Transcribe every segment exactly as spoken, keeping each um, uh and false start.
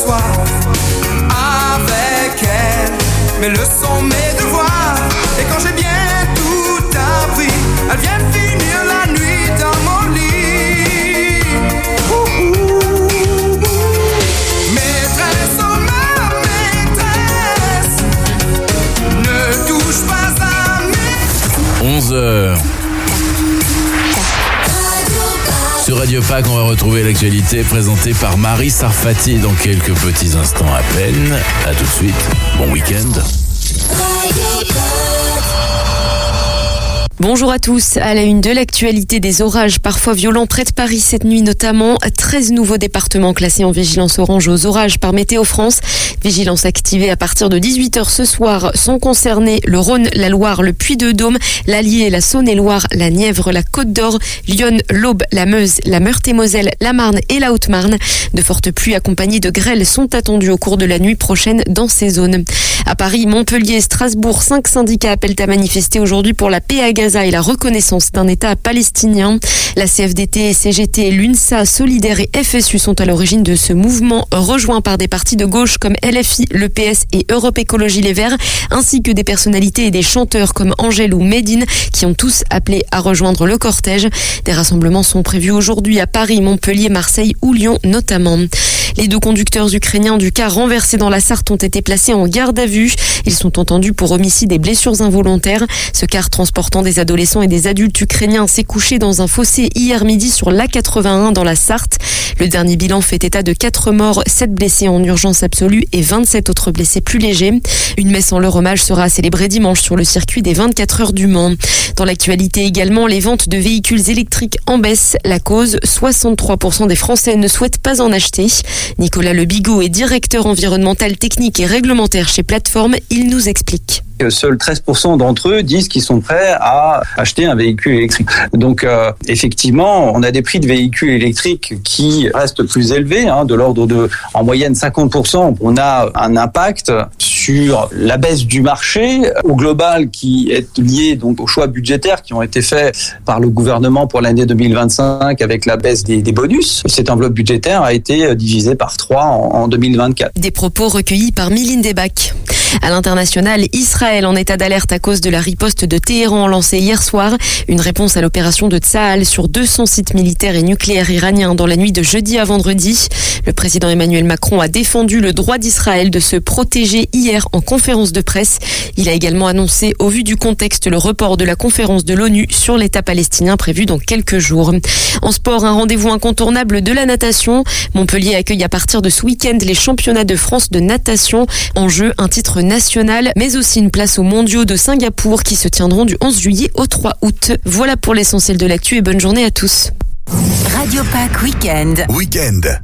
soir avec elle, mes leçons, mes devoirs. Et quand j'ai bien tout appris, elle vient finir la nuit dans mon lit. Ouh, ouh, ouh. Maîtresse, oh ma maîtresse, ne touche pas à mes... onze heures. Sur Radio Pack, on va retrouver l'actualité présentée par Marie Sarfati dans quelques petits instants à peine. A tout de suite. Bon week-end. Bonjour à tous. À la une de l'actualité, des orages parfois violents près de Paris cette nuit notamment. treize nouveaux départements classés en vigilance orange aux orages par Météo France. Vigilance activée à partir de dix-huit heures ce soir. Sont concernés le Rhône, la Loire, le Puy-de-Dôme, l'Allier, la Saône-et-Loire, la Nièvre, la Côte-d'Or, Lyon, l'Aube, la Meuse, la Meurthe-et-Moselle, la Marne et la Haute-Marne. De fortes pluies accompagnées de grêles sont attendues au cours de la nuit prochaine dans ces zones. À Paris, Montpellier, Strasbourg, cinq syndicats appellent à manifester aujourd'hui pour la paix à Gaza et la reconnaissance d'un État palestinien. La C F D T, C G T, l'UNSA, Solidaire et F S U sont à l'origine de ce mouvement, rejoint par des partis de gauche comme L F I, le P S et Europe Écologie Les Verts, ainsi que des personnalités et des chanteurs comme Angèle ou Médine, qui ont tous appelé à rejoindre le cortège. Des rassemblements sont prévus aujourd'hui à Paris, Montpellier, Marseille ou Lyon notamment. Les deux conducteurs ukrainiens du car renversé dans la Sarthe ont été placés en garde à vue. Ils sont entendus pour homicide et blessures involontaires. Ce car transportant des adolescents et des adultes ukrainiens s'est couché dans un fossé hier midi sur l'A quatre-vingt-un dans la Sarthe. Le dernier bilan fait état de quatre morts, sept blessés en urgence absolue et vingt-sept autres blessés plus légers. Une messe en leur hommage sera célébrée dimanche sur le circuit des vingt-quatre heures du Mans. Dans l'actualité également, les ventes de véhicules électriques en baisse. La cause, soixante-trois pour cent des Français ne souhaitent pas en acheter. Nicolas Le Bigot est directeur environnemental, technique et réglementaire chez Plateforme. Il nous explique. Seuls treize pour cent d'entre eux disent qu'ils sont prêts à acheter un véhicule électrique. Donc euh, effectivement, on a des prix de véhicules électriques qui restent plus élevés, hein, de l'ordre de, en moyenne, cinquante pour cent. On a un impact sur la baisse du marché au global qui est lié donc aux choix budgétaires qui ont été faits par le gouvernement pour l'année deux mille vingt-cinq avec la baisse des, des bonus. Cette enveloppe budgétaire a été divisée par trois en, en deux mille vingt-quatre. Des propos recueillis par Mylène Debach. À l'international, Israël en état d'alerte à cause de la riposte de Téhéran lancée hier soir. Une réponse à l'opération de Tsahal sur deux cents sites militaires et nucléaires iraniens dans la nuit de jeudi à vendredi. Le président Emmanuel Macron a défendu le droit d'Israël de se protéger hier en conférence de presse. Il a également annoncé, au vu du contexte, le report de la conférence de l'ONU sur l'État palestinien prévue dans quelques jours. En sport, un rendez-vous incontournable de la natation. Montpellier accueille à partir de ce week-end les championnats de France de natation. En jeu, un titre national, mais aussi une place aux mondiaux de Singapour qui se tiendront du onze juillet au trois août. Voilà pour l'essentiel de l'actu et bonne journée à tous. Radio Pack Weekend. Weekend.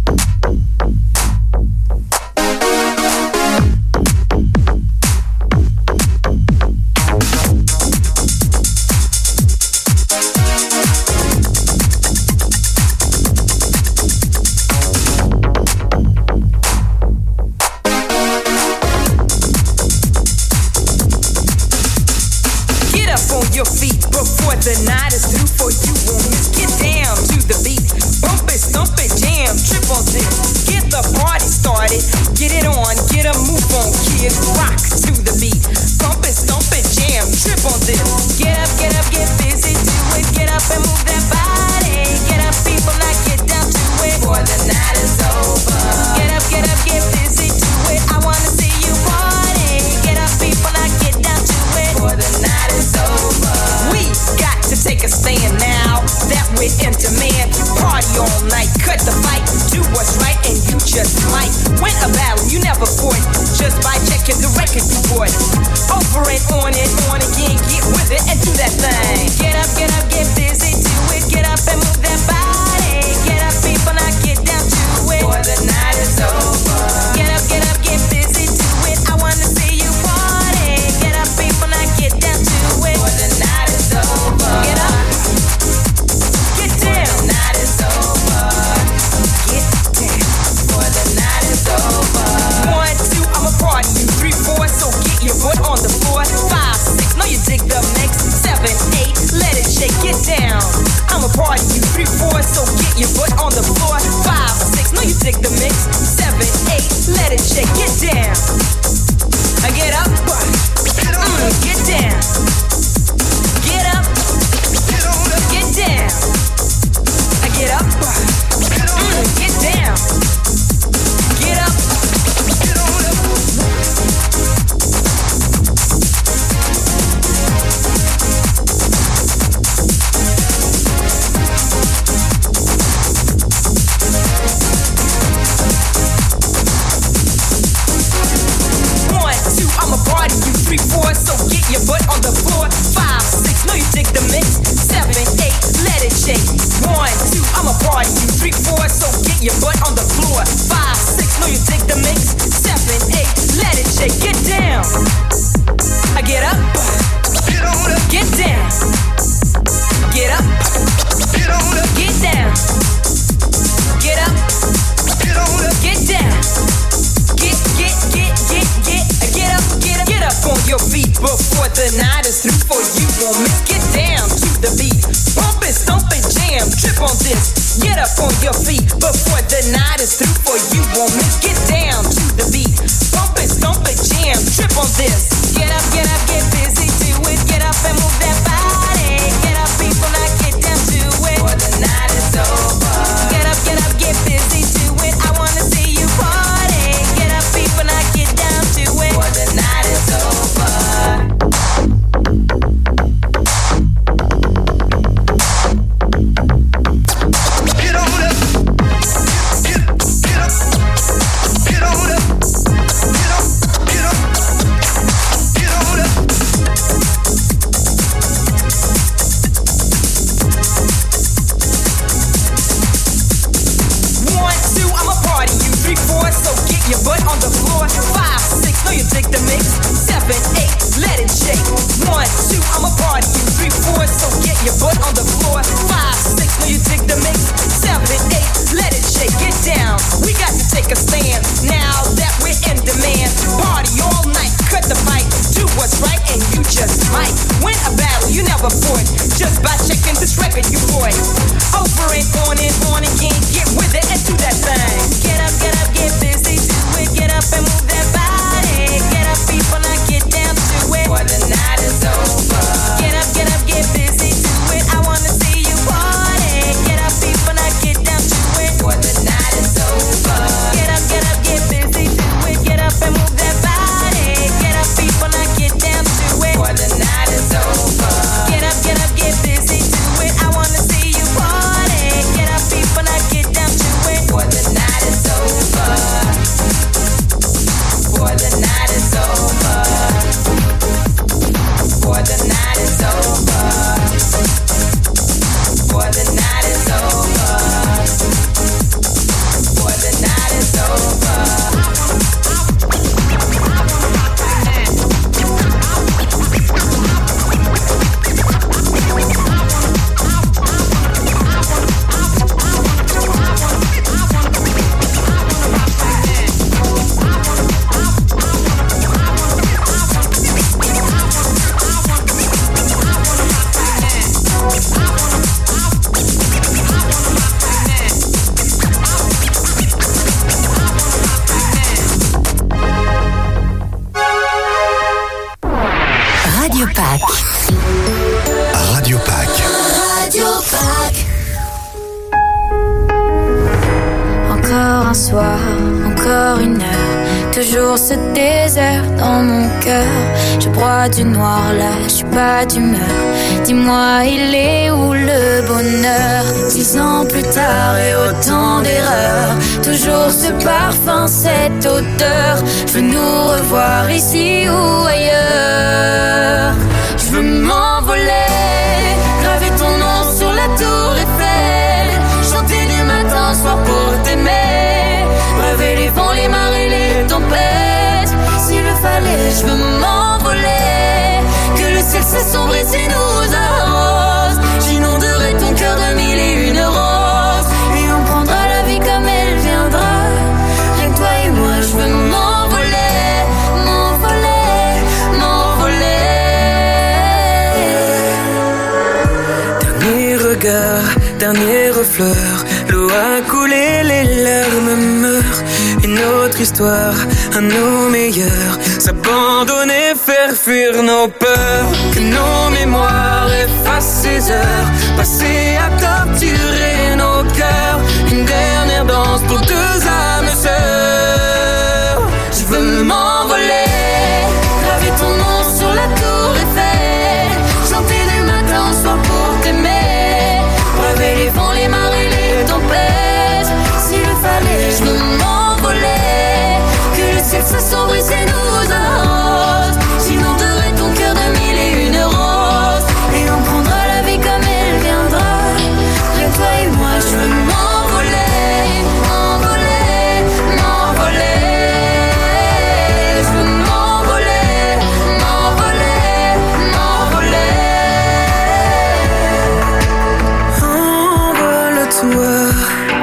Your feet before the night is through for you won't miss. Get down to the beat, bump it, stomp it, jam, triple dip. Get the party started, get it on, get a move on, kid. Rock to the beat, bump it, stomp it, jam, triple dip. Get up, get up, get busy, do it. Get up and move that body. Get up, people, now get down to it before the night is over. Get up, get up, get busy, do it. I wanna see you party. Get up, people, now get down to it before the night is over. We got to take a stand now that we're in demand. Party all night, cut the fight, do what's right, and you just might win a battle you never fought just by checking the record you bought. Over and on and on again, get with it and do that thing. Get up, get up, get busy, do it. Get up and move that body. Get up, people, now get down to it before the night is over. Get up, get up, get busy, do it. I wanna see you party. Get up, people, now get down to it before the night is over. Get up, get down. The night is over. Get down before the night is over. One, two, I'ma party you. Three, four, so get your foot on the floor. Five, six, know you dig the mix. Seven, eight, let it shake. Get want me, get down to the beat. Bump it, stomp it, jam, trip on this. Get up, get up, get busy, do it. Get up and move that body. Get up, people, now get down to it. Before the night is over. Get up, get up, get busy, do it. I wanna see you party. Get up, people, now get down to it. Before the night is over. Get on up. Get, get up. Get on up. Get up. Get up. Get on up. One, two, I'm a party. You three, four, so get your butt on the floor. Five, six, know you dig the mix. Seven, eight, let it shake. One, two, I'm a party. You three, four, so get your butt on the floor. Five, six, know you dig the mix. Seven, eight, let it shake. Get down. We got to take a stand. Now that we're in demand, party all night. Cut the fight. Do what's right, and you just might win a battle you never fought. Just by checking this record you bought. Over and on and on again. Get with it and do that thing. Get up, get up, get busy, do it. Get up and move that body. Get up, people, now get down to it. Before the night is over. Get up, get up, get busy, do it. I wanna see you party. Get up, people, now get down to it. Before the night is over. Get up, get up, get busy, do it. Get up and move that body. Get up, people, now get down to it. Before the night is over. Get up, get up, get busy, do it. I wanna see you party. Get up, people, now get down to it. Before the night is over. Before the night is over. Before the night is over. Before the night is over. Before the night is over. Radio Pack. Radio Pack. Radio Pack. Encore un soir, encore une heure, toujours ce désert dans mon cœur. Je broie du noir là, je suis pas d'humeur. Dis-moi, il est où le bonheur? Dix ans plus tard et autant d'erreurs, toujours ce parfum, cette odeur. Je veux nous revoir ici ou ailleurs. Je veux m'envoler, graver ton nom sur la tour Eiffel, chanter du matin au soir pour t'aimer, rêver les vents, les marées, les tempêtes. S'il le fallait, je veux m'envoler, que le ciel s'assombrit et nous arrose. J'inonderai ton cœur de mille et une roses, et on prendra la vie comme elle viendra. Rien que toi et moi, je veux m'envoler, m'envoler, m'envoler. Dernier regard, dernier refleur, l'eau a coulé, les larmes meurent. Une autre histoire, à nos meilleurs, s'abandonner, faire fuir nos peurs. Que nos mémoires effacent ces heures passées à torturer nos cœurs. Une dernière danse pour deux âmes sœurs. Je veux m'envoler, graver ton nom sur la tour Eiffel, chanter du matin au soir pour t'aimer, braver les vents, les marées, les tempêtes. S'il le fallait, je veux m'envoler, que le ciel s'assombrit et nous arrose. J'inonderai ton cœur de mille et une roses, et on prendra la vie comme elle viendra. Rien que toi et moi, je veux m'envoler, m'envoler, m'envoler. Je veux m'envoler, m'envoler, m'envoler. Envole-toi,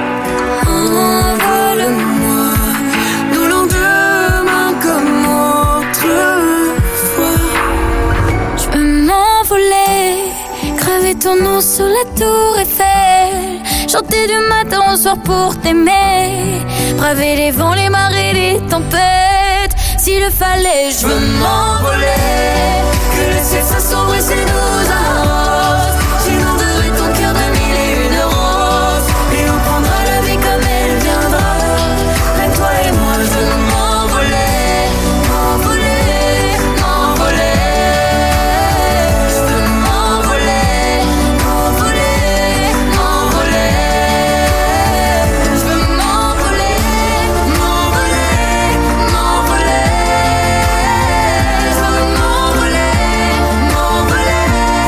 envole-moi, nous lendemain comme autrefois. Je veux m'envoler, graver ton nom sur la tour Eiffel, chanter du matin au soir pour t'aimer. Braver les vents, les marées, les tempêtes. S'il le fallait, je veux m'envoler. Que le ciel s'assombrisse et nous arrose. J'inonderai ton cœur de mille et une roses. Et on prendra la vie comme elle viendra. Avec toi et moi, je veux m'envoler. M'envoler, m'envoler. Je veux m'envoler. M'envoler, m'envoler. Je veux m'envoler. M'envoler, m'envoler. Je veux m'envoler. M'envoler,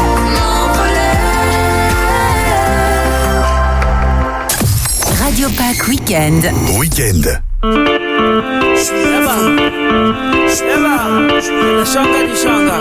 m'envoler. Radio Pack Weekend. Weekend. Je suis là-bas, je suis là-bas, je suis la changa du changa.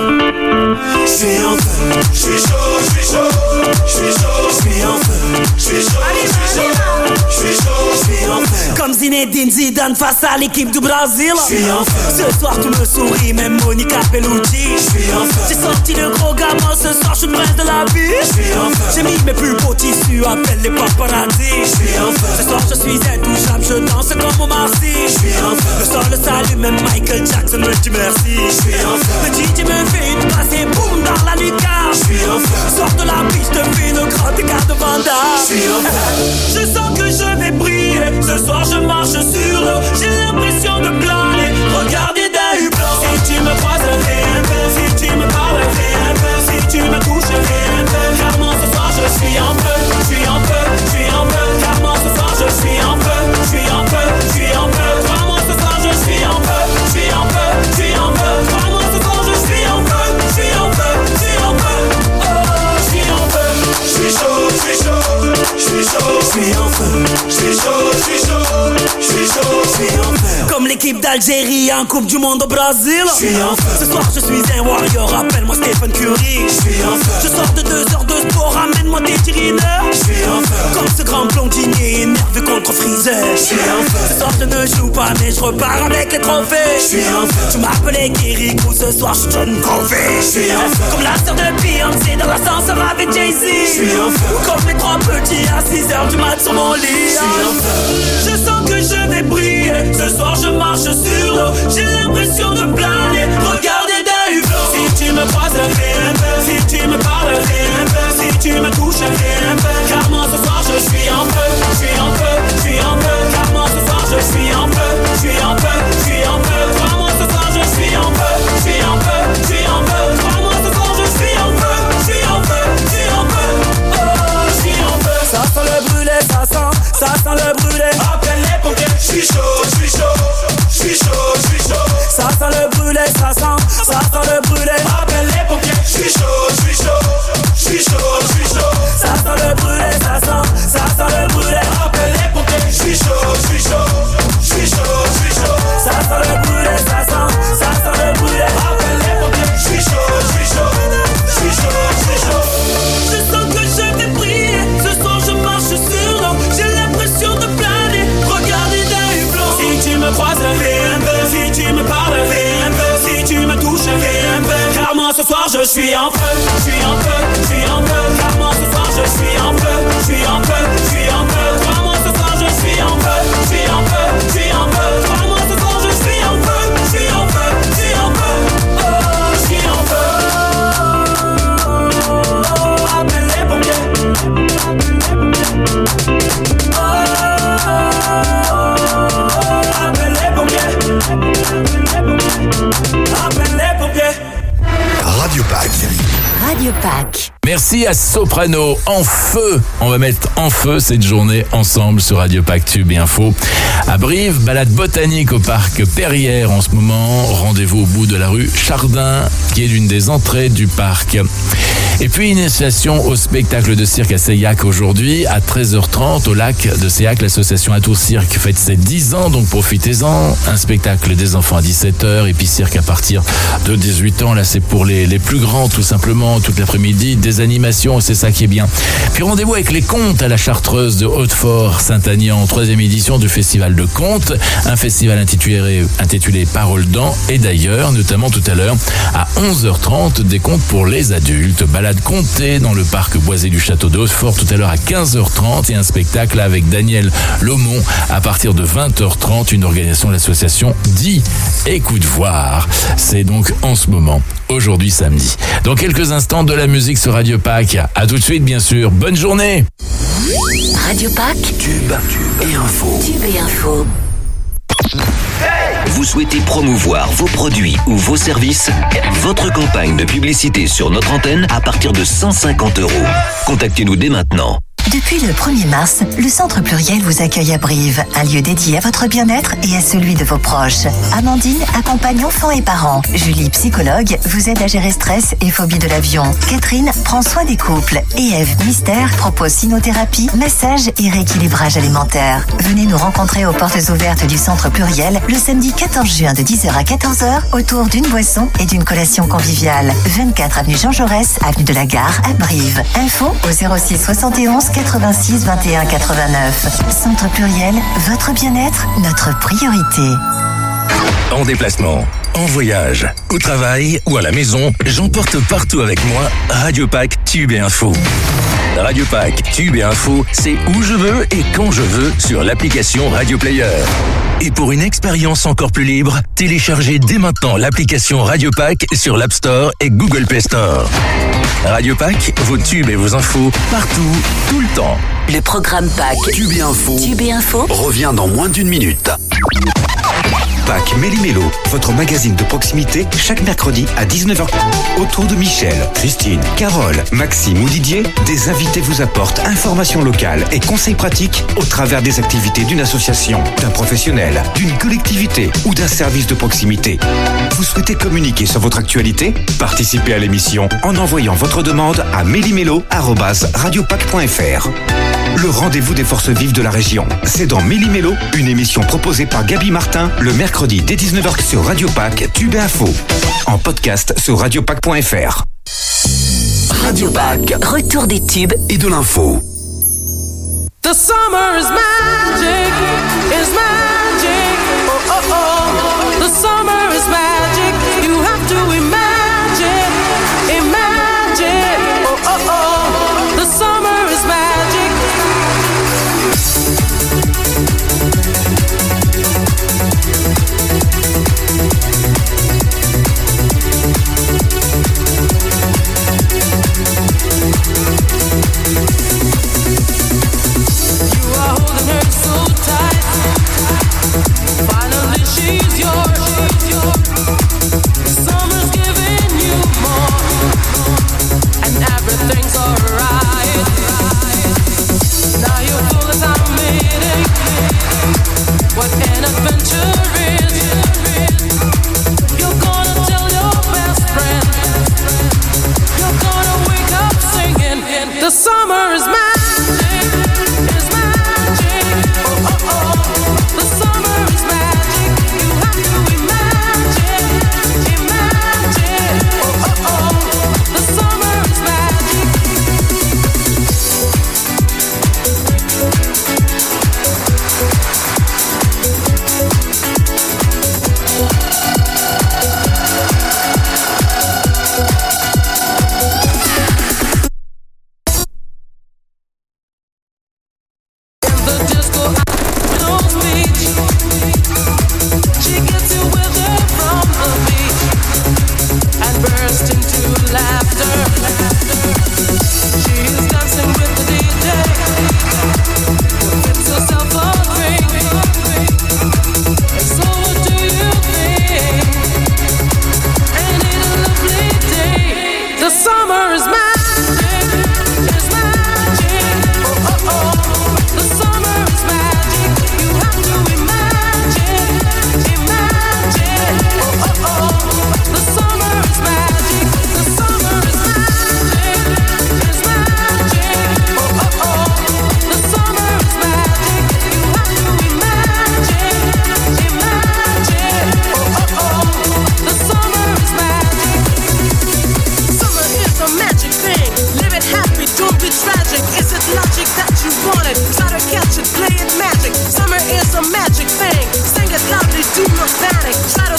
Je suis en feu, je suis chaud, je suis chaud, je suis chaud, je suis en feu, je suis chaud, je suis chaud, je suis chaud, je suis en feu. Comme Zinedine Zidane face à l'équipe du Brésil. Je suis en feu. Ce soir tu me souris, même Monica Bellucci. Je suis en feu. J'ai sorti le gros gamin, ce soir je suis le prince de la vie. Je suis en feu. J'ai mis mes plus beaux tissus, appelle les paparazzi. Je suis en feu. Ce soir je suis intouchable, je danse comme Omar Sy. Je suis en feu. Le sol le salue, même Michael Jackson me dit merci. Je suis en feu. Le D J me fait une passe et boum dans la lucarne. Je suis en feu. Sors de la piste, te fais une grande écart de Vanda. Je suis en feu. Je sens que je vais briller. Ce soir je marche sur l'eau. J'ai l'impression de planer. Regardez d'un hublot. Si tu me croises, fais un peu. Si tu me parles, fais un peu. Si tu me touches, fais un peu. Clairement ce soir je suis en feu. Je suis en feu, je suis en feu. Clairement ce soir je suis en feu. Je suis en feu, je suis en feu. Crois-moi ce soir je suis en feu. Je suis en feu, je suis en feu. Crois-moi ce soir je suis en feu. Je suis en feu, je suis en feu. Oh, je suis en feu. Je suis chaud, je suis chaud. Je suis chaud, je suis en feu. Je suis chaud, je suis chaud. Je suis chaud, je suis en feu. Comme l'équipe d'Algérie en Coupe du Monde au Brésil. Je suis en feu. Ce soir je suis un warrior, appelle-moi Stephen Curry. Je suis en feu. Je sors de deux heures de sport, ramène-moi des tirineurs. Je suis en feu. Comme ce grand blondinier énervé contre Freezer. Je suis en feu. Ce soir je ne joue pas mais je repars avec les trophées. Je suis en feu. Tu m'appelais Kirikou, ce soir je John Covey. Je suis en feu. Comme la sœur de Beyoncé dans l'ascenseur avec Jay-Z. Je suis en feu. Ou comme les trois petits à six heures du mat sur mon lit. Je suis en feu. Je sens que je vais briller. Ce soir je marche sur l'eau. J'ai l'impression de planer. Regardez d'un hublot. Si tu me croises, fais un peu. Si tu me parles, fais un peu. Si tu me touches, fais un peu. Clairement ce soir je suis en feu. Je suis en feu, je suis en feu. Clairement ce soir je suis en feu. Je suis en feu, je suis en feu. Crois-moi ce soir je suis en feu. Je suis en feu, je suis en feu. Crois-moi ce soir je suis en feu. Je suis en feu, je suis en feu. Oh, je suis en feu. Ça sent le brûlé, ça sent, ça sent le brûlé. Appelle les pompiers. Je suis chaud, je suis chaud. Je suis chaud, je suis chaud. Ça sent le brûlé, ça sent, ça sent le brûlé. Appelle les pompiers. Je suis chaud, je suis chaud. Je suis chaud, je suis chaud. Ça sent le brûlé, ça sent, ça sent le brûlé. Appelle les pompiers. Je suis chaud, je suis chaud. Je suis chaud, je suis chaud. Ça sent le brûlé, ça sent, ça sent le brûlé. Appelle les pompiers. Je suis chaud, je suis chaud. Je suis chaud, je suis chaud. Je sens que je vais briller. Ce soir je marche sur l'eau. J'ai l'impression de planer. Regardez d'un hublot. Si tu me croises, fais un peu. Si tu me parles, fais un peu. Si tu me touches, fais un peu. Clairement ce soir je suis en feu. Je suis en feu, je suis en feu. Clairement ce soir je suis en feu. Je suis en feu, je suis en feu. Crois-moi ce soir je suis en feu. Je suis en feu, je suis en feu. Crois-moi ce soir je suis en feu. Je suis en feu, je suis en feu. Oh, je suis en feu. Oh, appelle les pompiers. Oh, appelle les pompiers. Appelle les pompiers. Radio Pack. Radio Pack. Merci à Soprano, en feu. On va mettre en feu cette journée ensemble sur Radio Pack Tube et Info. À Brive, balade botanique au parc Perrières en ce moment. Rendez-vous au bout de la rue Chardin, qui est l'une des entrées du parc. Et puis, initiation au spectacle de cirque à Seillac aujourd'hui, à treize heures trente, au lac de Seillac. L'association Atour Cirque fête ses dix ans, donc profitez-en. Un spectacle des enfants à dix-sept heures, et puis cirque à partir de dix-huit ans. Là, c'est pour les, les plus grands, tout simplement, toute l'après-midi. Des des animations, c'est ça qui est bien. Puis rendez-vous avec les contes à la Chartreuse de Hautefort-Saint-Aignan, troisième édition du Festival de Contes, un festival intitulé, intitulé Paroles d'An, et d'ailleurs, notamment tout à l'heure, à onze heures trente, des contes pour les adultes, balade comptée dans le parc boisé du château de Hautefort, tout à l'heure à quinze heures trente, et un spectacle avec Daniel Lomont à partir de vingt heures trente, une organisation de l'association Dis Écoute Voir. C'est donc en ce moment, aujourd'hui samedi. Dans quelques instants, de la musique sur Radio Pack. À tout de suite, bien sûr. Bonne journée. Radio Pack. Tube et info. Tube et info. Vous souhaitez promouvoir vos produits ou vos services? Votre campagne de publicité sur notre antenne à partir de cent cinquante euros. Contactez-nous dès maintenant. Depuis le premier mars, le Centre Pluriel vous accueille à Brive, un lieu dédié à votre bien-être et à celui de vos proches. Amandine accompagne enfants et parents. Julie, psychologue, vous aide à gérer stress et phobie de l'avion. Catherine prend soin des couples. Et Eve, mystère, propose cynothérapie, massage et rééquilibrage alimentaire. Venez nous rencontrer aux portes ouvertes du Centre Pluriel le samedi quatorze juin de dix heures à quatorze heures autour d'une boisson et d'une collation conviviale. vingt-quatre avenue Jean Jaurès, avenue de la Gare à Brive. Info au zéro six soixante et onze quatre-vingt-six vingt et un quatre-vingt-neuf. Centre Pluriel, votre bien-être, notre priorité. En déplacement, en voyage, au travail ou à la maison, j'emporte partout avec moi Radio Pack Tube et Info. Radio Pack Tube et Info, c'est où je veux et quand je veux sur l'application Radio Player. Et pour une expérience encore plus libre, téléchargez dès maintenant l'application Radio Pack sur l'App Store et Google Play Store. Radio Pack, vos tubes et vos infos, partout, tout le temps. Le programme Pack. Tube et info. Tube et Info. Revient dans moins d'une minute. Pack Méli-Mélo, votre magazine de proximité, chaque mercredi à dix-neuf heures. Autour de Michel, Christine, Carole, Maxime ou Didier, des invités vous apportent informations locales et conseils pratiques au travers des activités d'une association, d'un professionnel, d'une collectivité ou d'un service de proximité. Vous souhaitez communiquer sur votre actualité? Participez à l'émission en envoyant votre demande à méli-mélo arobase radiopack point f r. Le rendez-vous des forces vives de la région. C'est dans Méli-Mélo, une émission proposée par Gaby Martin le mercredi dès dix-neuf heures sur Radio Pack Tube et Info. En podcast sur radiopack point f r. Radio Pack. Retour des tubes et de l'info. The summer is magic, is magic. Oh oh oh. The summer is magic. You have to imagine, imagine. Oh oh oh. The summer is magic. You are holding her so tight.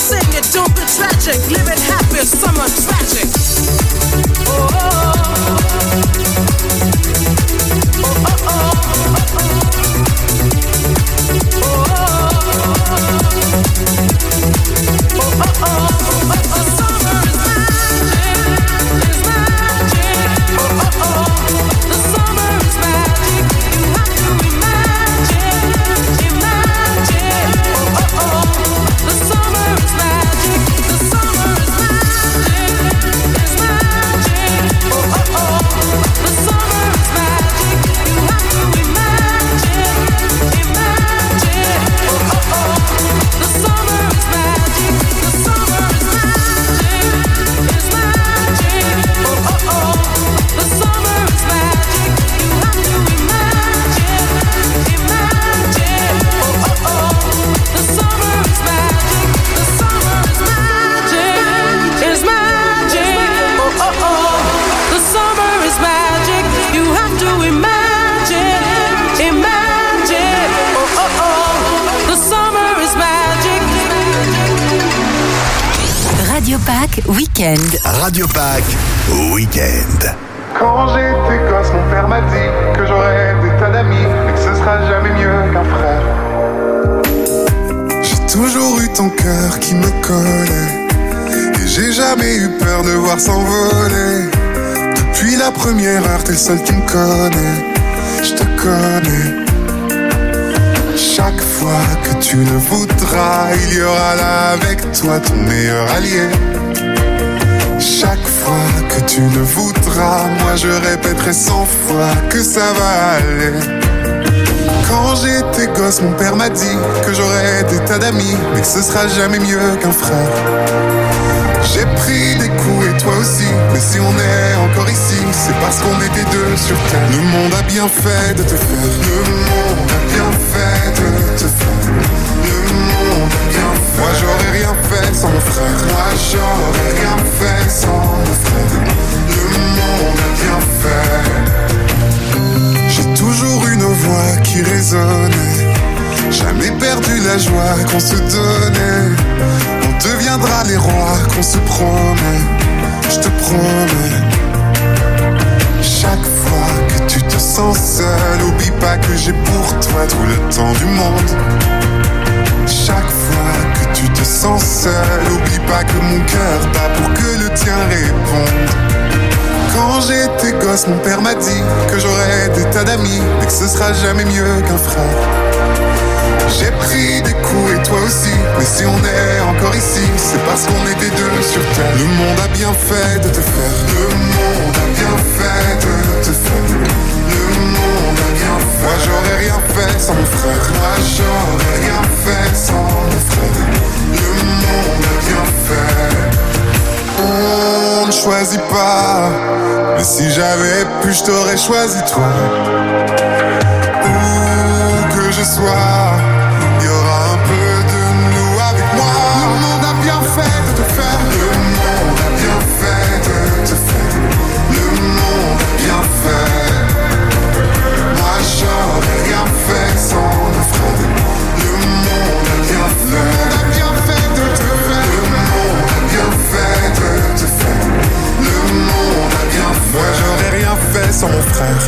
sing it, don't be tragic. Live it happy, summer tragic. Oh, oh, oh. Oh, oh, oh. Pâques Week-end. Radio Pâques Week-end. Quand j'étais gosse, mon père m'a dit que j'aurais des tas d'amis, mais que ce sera jamais mieux qu'un frère. J'ai toujours eu ton cœur qui me collait, et j'ai jamais eu peur de voir s'envoler. Depuis la première heure, t'es le seul qui me connaît, je te connais. Chaque fois que tu le voudras, il y aura là avec toi ton meilleur allié. Chaque fois que tu le voudras, moi je répéterai cent fois que ça va aller. Quand j'étais gosse, mon père m'a dit que j'aurais des tas d'amis, mais que ce sera jamais mieux qu'un frère. J'ai pris des coups et toi aussi, mais si on est encore ici, c'est parce qu'on était deux sur terre. Le monde a bien fait de te faire, le monde a bien fait de te faire. Le monde a bien fait. Moi j'aurais rien fait sans mon frère, moi j'aurais rien fait sans mon frère. Le monde a bien fait. J'ai toujours une voix qui résonnait, jamais perdu la joie qu'on se donnait. On deviendra les rois qu'on se promet, je te promets. Chaque fois que tu te sens seul, oublie pas que j'ai pour toi tout le temps du monde. Chaque fois que tu te sens seul, oublie pas que mon cœur bat pour que le tien réponde. Quand j'étais gosse, mon père m'a dit que j'aurais des tas d'amis, mais que ce sera jamais mieux qu'un frère. J'ai pris des coups et toi aussi, mais si on est encore ici, c'est parce qu'on était deux sur terre. Le monde a bien fait de te faire, le monde a bien fait de te faire. Le monde a bien fait. Moi j'aurais rien fait sans mon frère, moi j'aurais rien fait sans mon frère. Le monde a bien fait. On ne choisit pas, mais si j'avais pu, je t'aurais choisi toi. Où que je sois, il y aura un peu de nous avec moi. Le monde a bien fait de te faire, le monde a bien fait de te faire. Le monde a bien fait. Moi j'aurais rien fait sans nos frères. Le monde a bien fait. Le monde a bien fait de te faire. Le monde a bien fait de te faire. Le monde a bien fait. Moi j'aurais rien fait sans mon frère.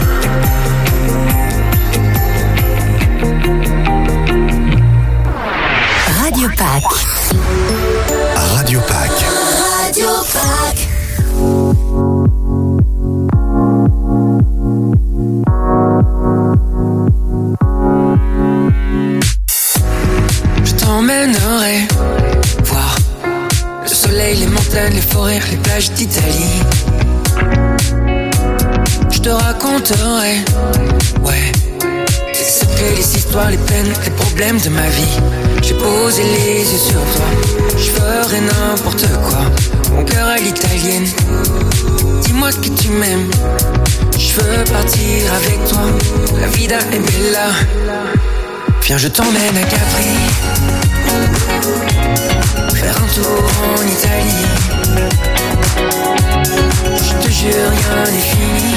Radio Pâques. Radio Pâques. Radio Pâques. Je t'emmènerai voir le soleil, les montagnes, les forêts, les plages d'Italie. Je te raconterai, ouais, les secrets, les histoires, les peines, les problèmes de ma vie. J'ai posé les yeux sur toi, je ferai n'importe quoi. Mon cœur à l'italienne, dis-moi que tu m'aimes. Je veux partir avec toi, la vida è bella. Viens, je t'emmène à Capri, faire un tour en Italie. Je te jure, rien n'est fini.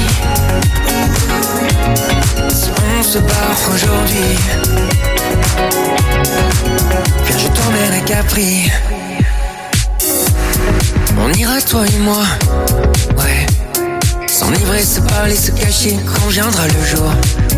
Si on se barre aujourd'hui, viens, je t'emmène à Capri. ira toi et moi, ouais. S'enivrer, se parler, se cacher quand viendra le jour.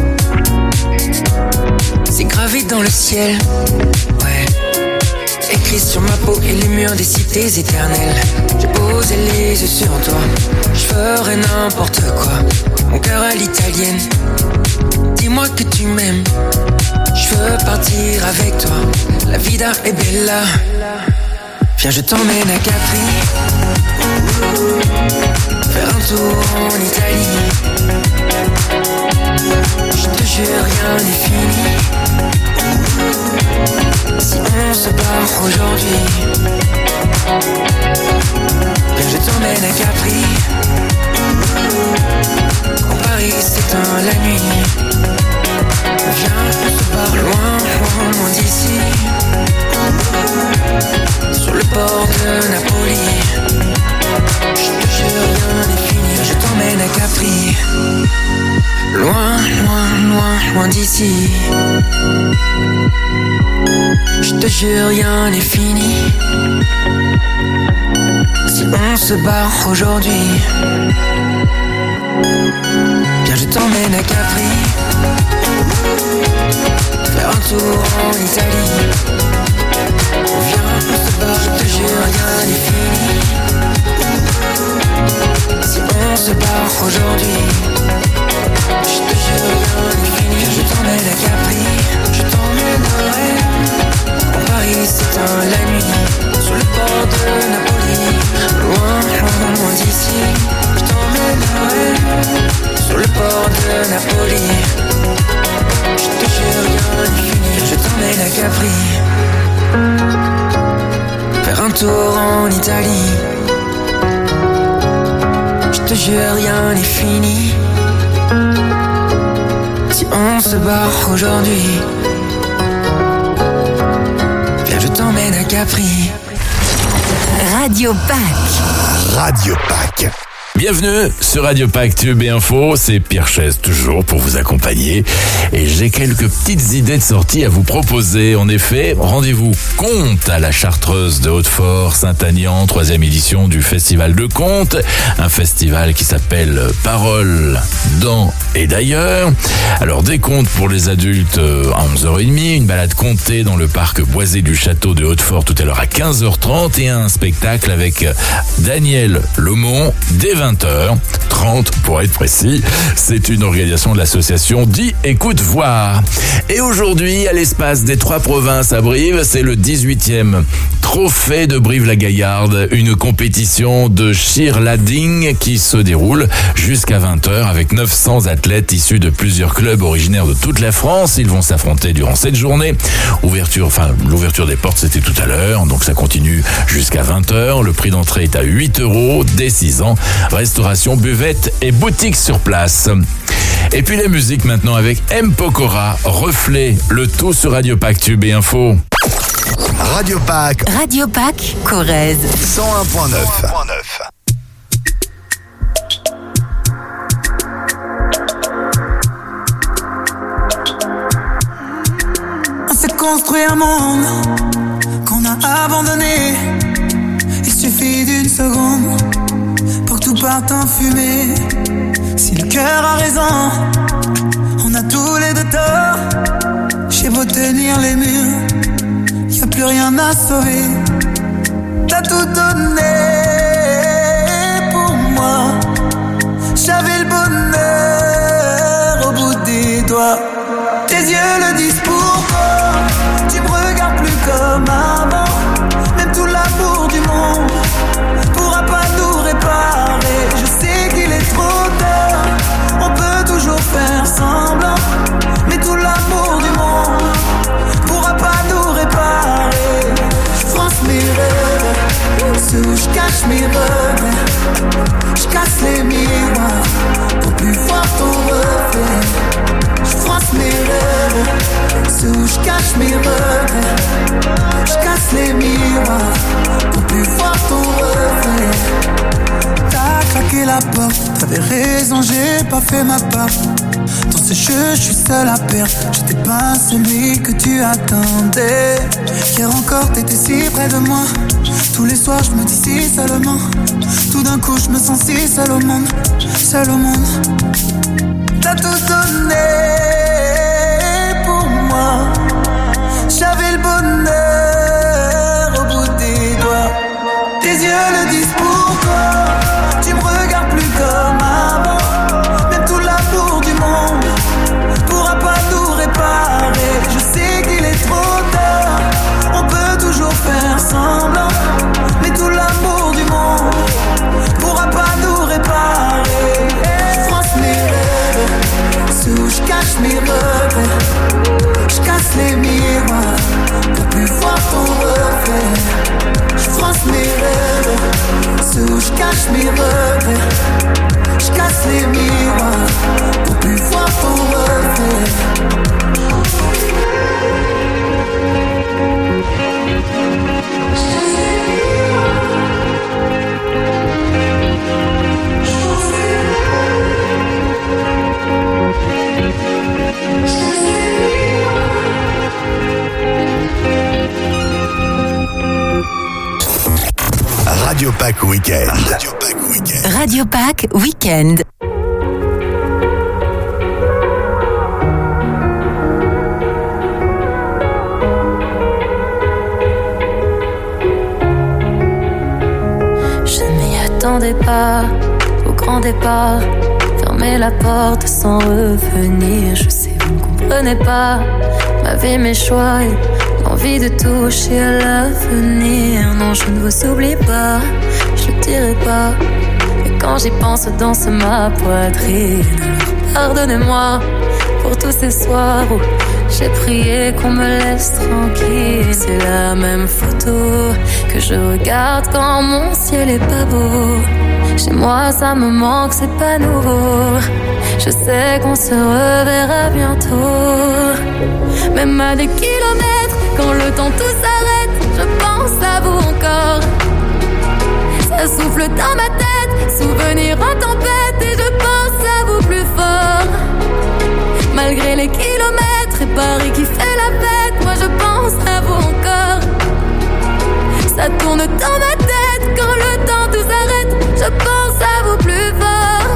C'est gravé dans le ciel, ouais. Écrit sur ma peau et les murs des cités éternelles. J'ai posé les yeux sur toi, je ferai n'importe quoi. Mon cœur à l'italienne, dis-moi que tu m'aimes. Je veux partir avec toi, la vida est bella. Viens, je t'emmène à Capri, faire un tour en Italie. Je te jure, rien n'est fini. Si on se barre aujourd'hui, viens, je t'emmène à Capri. Quand Paris s'éteint la nuit, viens, on se barre loin, loin, loin d'ici. Sur le port de Napoli, je te jure, rien n'est fini. Je t'emmène à Capri, loin, loin, loin, loin d'ici. Je te jure, rien n'est fini. Si on se barre aujourd'hui, viens, je t'emmène à Capri, faire un tour en Italie. Viens, on se barre, je te jure, rien n'est fini. Si on se barre aujourd'hui, je te jure, rien n'est fini. Je t'emmène à Capri, je t'emmènerai. Quand Paris s'éteint la nuit, sur le port de Napoli, loin, loin, loin d'ici. Je t'emmènerai sur le port de Napoli. Je te jure, rien n'est fini. Je t'emmène à Capri, faire un tour en Italie. Je te jure, rien n'est fini. Si on se barre aujourd'hui, viens, je t'emmène à Capri. Radio Pack. Radio Pack. Bienvenue sur Radio Pack Tube et Info, c'est Pierre Chaise toujours pour vous accompagner et j'ai quelques petites idées de sortie à vous proposer. En effet, rendez-vous conte à la Chartreuse de Hautefort, Saint-Agnand, troisième édition du Festival de Conte, un festival qui s'appelle Paroles dans et d'ailleurs. Alors des contes pour les adultes à onze heures trente, une balade contée dans le parc boisé du château de Hautefort tout à l'heure à quinze heures trente et un spectacle avec Daniel Lomont dès vingt heures trente pour être précis. C'est une organisation de l'association Dis, Écoute, Voir. Et aujourd'hui, à l'espace des Trois Provinces à Brive, c'est le dix-huitième Trophée de Brive-la-Gaillarde, une compétition de cheerleading qui se déroule jusqu'à vingt heures avec neuf cents athlètes issus de plusieurs clubs originaires de toute la France. Ils vont s'affronter durant cette journée. Ouverture, enfin, l'ouverture des portes, c'était tout à l'heure, donc ça continue jusqu'à vingt heures. Le prix d'entrée est à huit euros dès six ans. Restauration, buvette et boutique sur place. Et puis la musique maintenant avec M. Pokora, Reflet, le tout sur Radio Pack Tube et Info. Radio Pack. Radio Pack, Corrèze. cent un point neuf. On s'est construit un monde qu'on a abandonné. Il suffit d'une seconde pour que tout parte en fumée. Si le cœur a raison, on a tous les deux tort. J'ai beau tenir les murs, y'a plus rien à sauver. T'as tout donné pour moi. J'avais le bonheur au bout des doigts. Tes yeux le disent pourquoi. Tu me regardes plus comme avant. Même tout l'amour du monde pourra pas nous réparer. Je sais qu'il est trop tard. On peut toujours faire semblant, mais tout l'amour du monde pourra pas nous réparer. Je fronce mes rêves, ceux où je cache mes regrets. Je casse les miroirs pour plus voir ton reflet. Je fronce mes rêves, ceux où je cache mes regrets. Je casse les miroirs pour plus voir ton reflet. T'as claqué la porte, t'as T'avais raison, j'ai pas fait ma part. Dans ce jeu, je suis seul à perdre. J'étais pas celui que tu attendais. Hier encore, t'étais si près de moi. Tous les soirs, je me dis si seulement. Tout d'un coup, je me sens si seul au monde. Seul au monde. T'as tout donné pour moi. J'avais le bonheur au bout des doigts. Tes yeux le disent pourquoi. Tu me regardes plus comme avant. Même tout l'amour du monde pourra pas tout réparer. Je sais qu'il est trop tard. On peut toujours faire semblant. Mais tout l'amour du monde pourra pas tout réparer. Je France mes rêves, sous je cache mes regrets. Je casse les miroirs pour plus voir ton reflet. Je France mes rêves, sous je cache mes regrets. Je casse les miroirs pour plus voir ton reflet. Radio Pack Weekend. Radio Pack Weekend. Radio Pack Weekend. Je ne m'y attendais pas au grand départ. Fermer la porte sans revenir. Je sais, vous ne comprenez pas ma vie, mes choix et l'envie de toucher à l'avenir. Non, je ne vous oublie pas, je le dirai pas. Et quand j'y pense, danse ma poitrine. Alors pardonnez-moi pour tous ces soirs où j'ai prié qu'on me laisse tranquille. C'est la même photo que je regarde quand mon ciel est pas beau. Chez moi ça me manque, c'est pas nouveau. Je sais qu'on se reverra bientôt. Même à des kilomètres, quand le temps tout s'arrête, je pense à vous encore. Ça souffle dans ma tête, souvenir en tempête, et je pense à vous plus fort. Malgré les kilomètres et Paris qui fait la fête, moi je pense à vous encore. Ça tourne dans ma tête, quand le temps tout s'arrête, je pense à vous plus fort.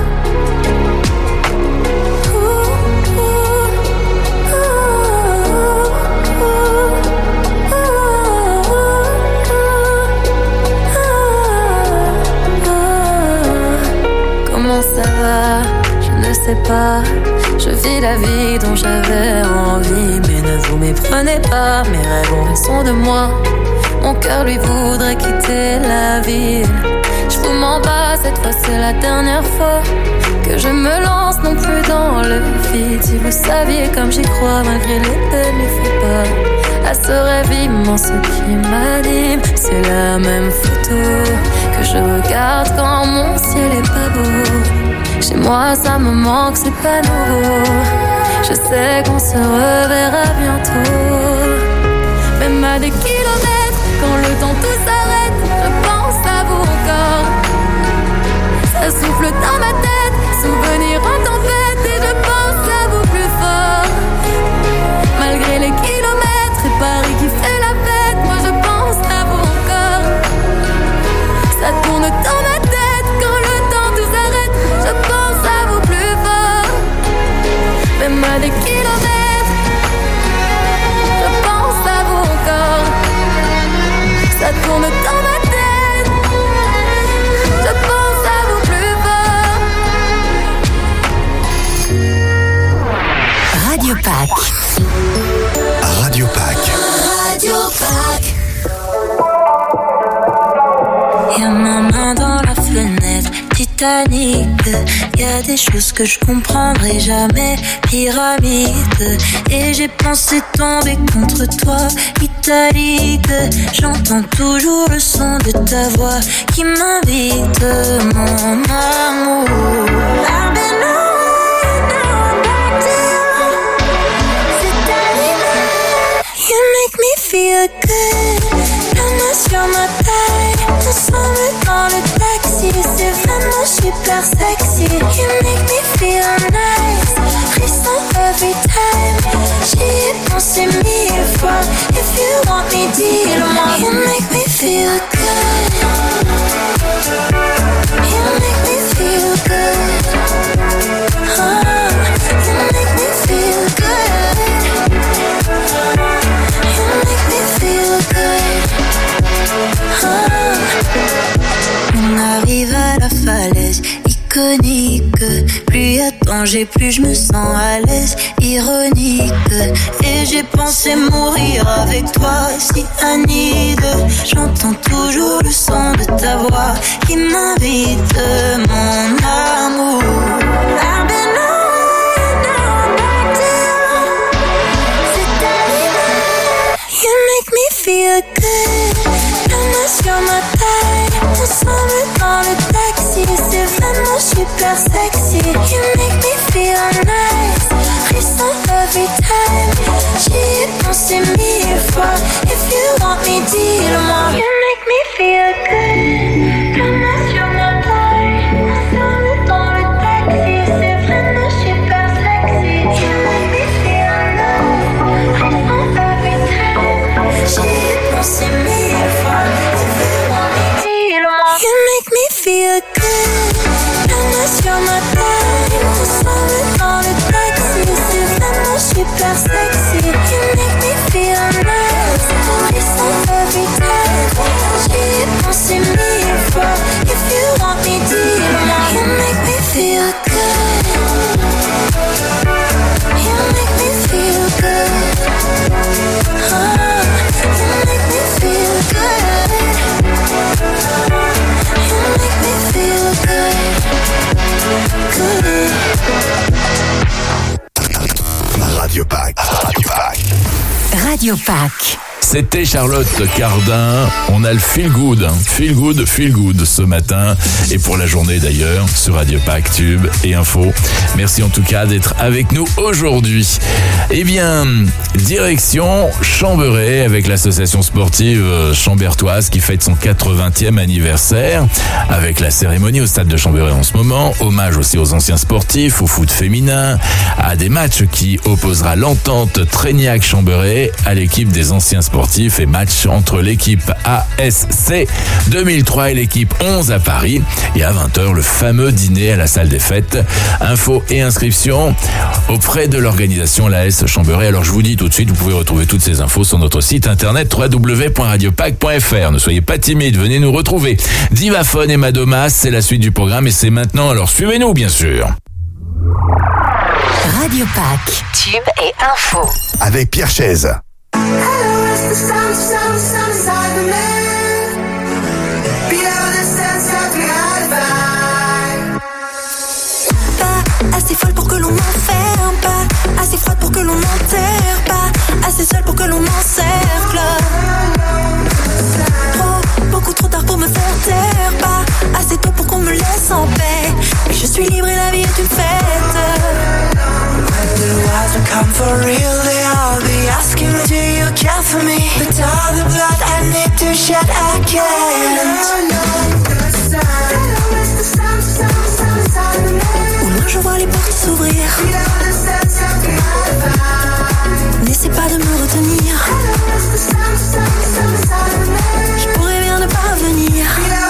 Comment ça va? Je ne sais pas. Je vis la vie dont j'avais envie. Mais ne vous méprenez pas, mes rêves ont raison de moi. Mon cœur lui voudrait quitter la ville. Je vous m'en bats, cette fois c'est la dernière fois que je me lance non plus dans le vide. Si vous saviez comme j'y crois, malgré les peines, les faux pas, à ce rêve immense qui m'anime. C'est la même photo que je regarde quand mon ciel est pas beau. Chez moi ça me manque, c'est pas nouveau. Je sais qu'on se reverra bientôt. Même à des kilomètres, quand le temps tout s'arrête, je pense à vous encore. Ça souffle dans ma tête, souvenir en tempête, et je pense à vous plus fort. Malgré les kilomètres et Paris qui fait la fête, moi je pense à vous encore. Ça tourne dans ma tête, quand le temps tout s'arrête, je pense à vous plus fort. Même à des kilomètres, je pense à vous encore. Ça tourne dans ma tête, je pense à vous plus fort. Radio Pack. Radio Pack. Radio Pack. Y'a ma main dans la fenêtre, Titanic. Y'a des choses que je comprendrai jamais, pyramide. Et j'ai pensé tomber contre toi, italique. J'entends toujours le son de ta voix qui m'invite, mon amour. I've been away, now I'm back to you. C'est animé, you make me feel good. La main sur ma taille, Ensemble dans le taxi, c'est vraiment super sexy. You make me feel nice, frisson every time. J'y ai pensé mille fois. If you want me, dis-le-moi. You make me feel good. You make me feel good. Oh, you make me feel good. You make me feel good. Oh. On arrive à la falaise iconique. Plus y a danger, plus je me sens à l'aise. Ironique. Et j'ai pensé mourir avec toi, si Anide. J'entends toujours le son de ta voix qui m'invite, mon amour. I've been away, now I'm back to you. C'est animal. You make me feel good. La main sur ma taille. Ensemble dans le taxi, c'est vraiment super sexy. You make me feel nice, frisson every time. J'y ai pensé mille fois. If you want me, dis-le-moi. You make me feel good. La main sur ma taille. Ensemble dans le taxi, c'est vraiment super sexy. You make me feel nice, frisson every time. J'y ai pensé mille fois. If you want me, dis-le-moi. You make me feel good. La main sur ma taille. Ensemble dans le taxi, c'est vraiment super sexy. You make me feel nice, frisson every time. J'y ai pensé mille fois. If you want me, dis-le-moi. You make me feel good. You make me feel good. Oh, you make me feel good. You make me feel good. Good. Radio Pack. Radio Pack. Radio Pack. C'était Charlotte Cardin. On a le feel good, hein. feel good, feel good ce matin et pour la journée d'ailleurs sur Radio Pack, Tube et Info. Merci en tout cas d'être avec nous aujourd'hui. Eh bien, direction Chamberet avec l'association sportive chambertoise qui fête son quatre-vingtième anniversaire avec la cérémonie au stade de Chamberet en ce moment. Hommage aussi aux anciens sportifs, au foot féminin, à des matchs qui opposera l'entente Tréniac-Chamberet à l'équipe des anciens sportifs et match entre l'équipe A S C deux mille trois et l'équipe onze à Paris. Et à vingt heures, le fameux dîner à la salle des fêtes. Infos et inscriptions auprès de l'organisation l'A S Chamberet. Alors je vous dis tout de suite, vous pouvez retrouver toutes ces infos sur notre site internet w w w point radio pack point f r. Ne soyez pas timides, venez nous retrouver. Divaphone et Madomas, c'est la suite du programme et c'est maintenant, alors suivez-nous bien sûr. Radio Pack, Tube et Info. Avec Pierre Chaise. Pas assez folle pour que l'on m'enferme, pas assez froide pour que l'on m'enterre, pas assez seule pour que l'on m'encercle. Trop, beaucoup trop tard pour me faire taire, pas assez tôt pour qu'on me laisse en paix. Mais je suis libre et la vie est une fête. When the eyes will come for real, they all be asking, do you care for me? But all the blood I need to shed, I can't. Au loin je vois les portes s'ouvrir. N'essaie pas de me retenir. Je pourrais bien ne pas venir.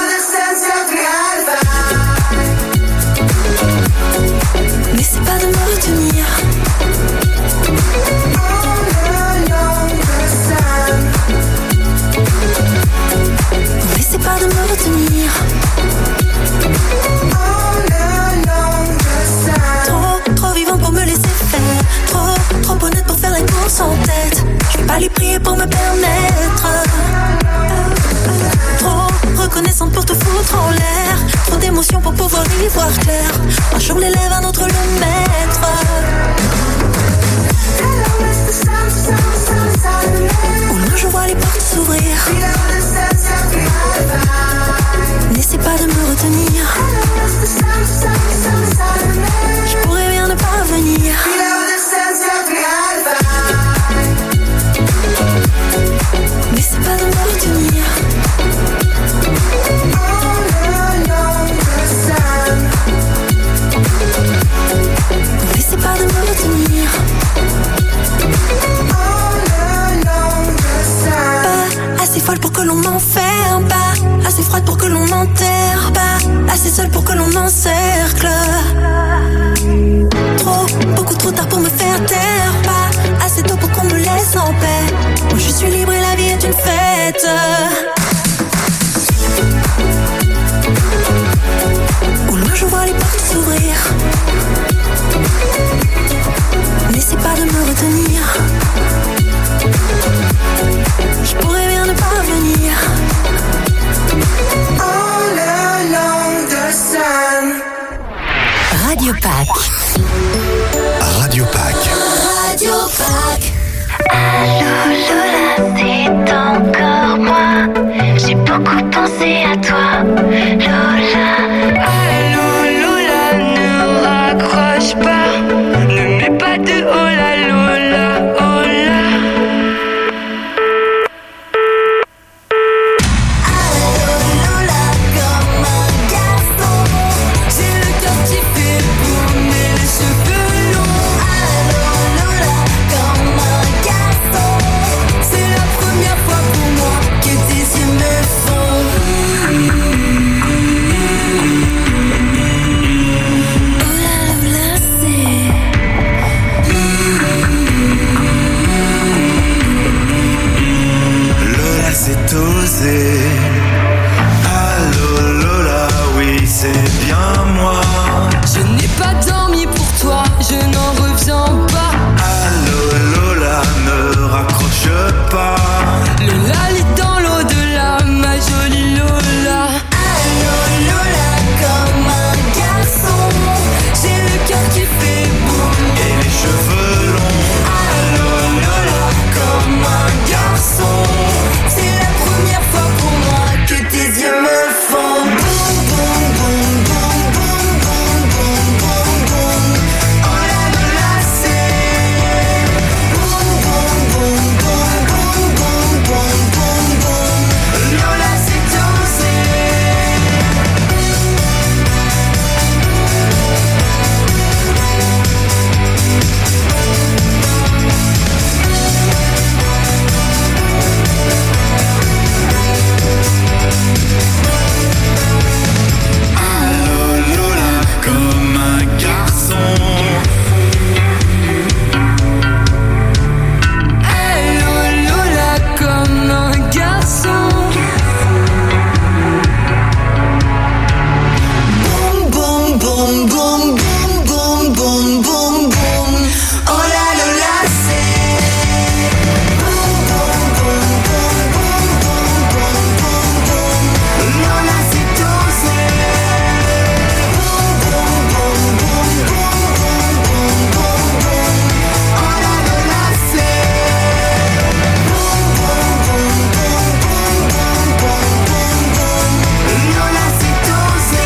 N'essaie pas de me retenir. N'essaie pas de me retenir. Trop, trop vivant pour me laisser faire. Trop, trop honnête pour faire la course en tête. Je vais pas lui prier pour me permettre. Trop reconnaissante pour te foutre en l'air. Trop d'émotions pour pouvoir y voir clair. Un jour l'élève, un autre le maître. Au loin je vois les portes s'ouvrir. N'essaie pas de me retenir. Je pourrais bien ne pas venir. N'essaie pas de me retenir. t'enterre pas, assez seul pour que l'on encercle. Trop, beaucoup trop tard pour me faire taire, pas assez tôt pour qu'on me laisse en paix. Moi je suis libre et la vie est une fête. Au loin je vois les portes s'ouvrir. N'essaie pas de me retenir. Je pourrais bien ne pas venir. All along the sun. Radio Pâques. Radio Pâques. Radio Pâques. Allô Lola, c'est encore moi. J'ai beaucoup pensé à toi, Lola. Allô Lola, ne raccroche pas. Ne mets pas de oh la Lola, oh la. Allô Lola, comme un garçon. J'ai le cœur qui fait boumer les cheveux longs. Allô Lola, comme un garçon. C'est la première fois pour moi que tes yeux me font. Oh la Lola, c'est. Lola, c'est osé. Allô Lola, oui c'est bien moi. Je n'ai pas dormi pour toi, je n'en reviens pas. Allô Lola, ne raccroche pas. Lola lit dans l'au-delà, ma jolie Lola. Allô Lola, comme un garçon. J'ai le cœur qui fait boum Et les cheveux longs. Allô Lola, comme un garçon. C'est la première fois pour moi que tes yeux me font boum boum boum boum boum boum boum boum boum. Oh la Lola, c'est boum boum boum boum boum boum boum boum boum. Lola, c'est osé. Allô Lola, comme un garçon. Allô Lola, comme un garçon. Boum boum boum boum boum boum boum boum boum. Oh la Lola, c'est boum boum boum boum boum boum boum boum boum. Lola, c'est osé. Boum boum boum boum boum boum boum boum boum. Oh la Lola, c'est boum boum boum boum boum boum boum boum boum. Lola, c'est osé.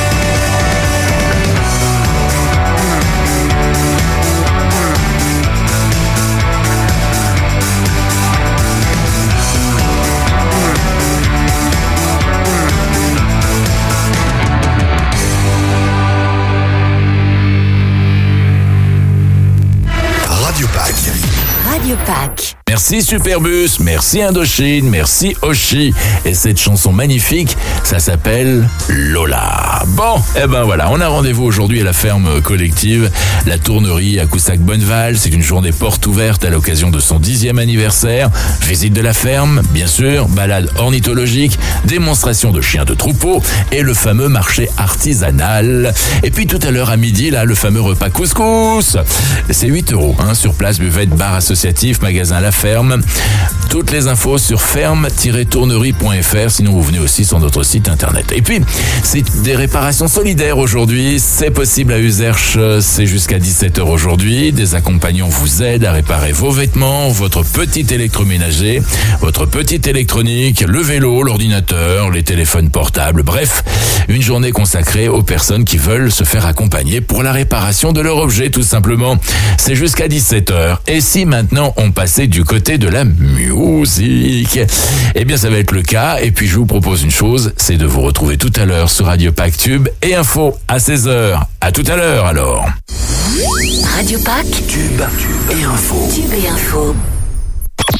Radio Pâques. Radio Pâques. Merci Superbus, merci Indochine, merci Oshi. Et cette chanson magnifique, ça s'appelle Lola. Bon, eh ben voilà, on a rendez-vous aujourd'hui à la ferme collective, la tournerie à Coussac-Bonneval. C'est une journée porte ouverte à l'occasion de son dixième anniversaire. Visite de la ferme, bien sûr, balade ornithologique, démonstration de chiens de troupeau et le fameux marché artisanal. Et puis tout à l'heure à midi, là, le fameux repas couscous. C'est huit euros, hein, sur place, buvette, bar associatif, magasin La Ferme. Toutes les infos sur ferme tiret tournerie point f r, sinon vous venez aussi sur notre site internet. Et puis, c'est des réparations solidaires aujourd'hui, c'est possible à Userche, c'est jusqu'à dix-sept heures aujourd'hui. Des accompagnants vous aident à réparer vos vêtements, votre petit électroménager, votre petite électronique, le vélo, l'ordinateur, les téléphones portables, bref, une journée consacrée aux personnes qui veulent se faire accompagner pour la réparation de leur objet, tout simplement. C'est jusqu'à dix-sept heures. Et si maintenant on passait du côté de la musique, eh bien ça va être le cas. Et puis je vous propose une chose, c'est de vous retrouver tout à l'heure sur Radio Pâques Tube et Info à seize heures. À tout à l'heure alors. Radio Pâques, Tube et Info. Tube et Info.